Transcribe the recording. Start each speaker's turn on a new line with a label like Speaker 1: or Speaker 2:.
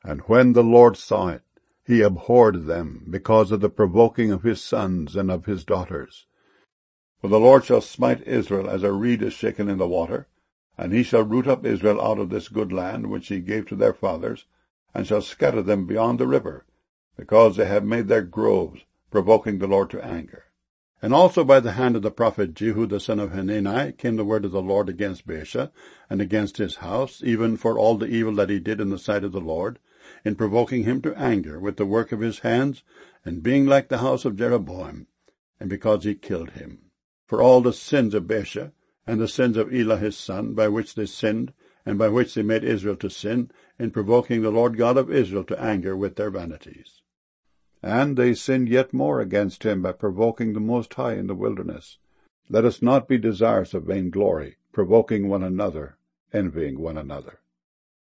Speaker 1: And when the Lord saw it, he abhorred them, because of the provoking of his sons and of his daughters. For the Lord shall smite Israel as a reed is shaken in the water, and he shall root up Israel out of this good land which he gave to their fathers, and shall scatter them beyond the river, because they have made their groves, provoking the Lord to anger. And also by the hand of the prophet Jehu the son of Hanani came the word of the Lord against Baasha, and against his house, even for all the evil that he did in the sight of the Lord, in provoking him to anger with the work of his hands, and being like the house of Jeroboam, and because he killed him. For all the sins of Baasha, and the sins of Elah his son, by which they sinned, and by which they made Israel to sin, in provoking the Lord God of Israel to anger with their vanities. And they sinned yet more against him by provoking the Most High in the wilderness. Let us not be desirous of vainglory, provoking one another, envying one another.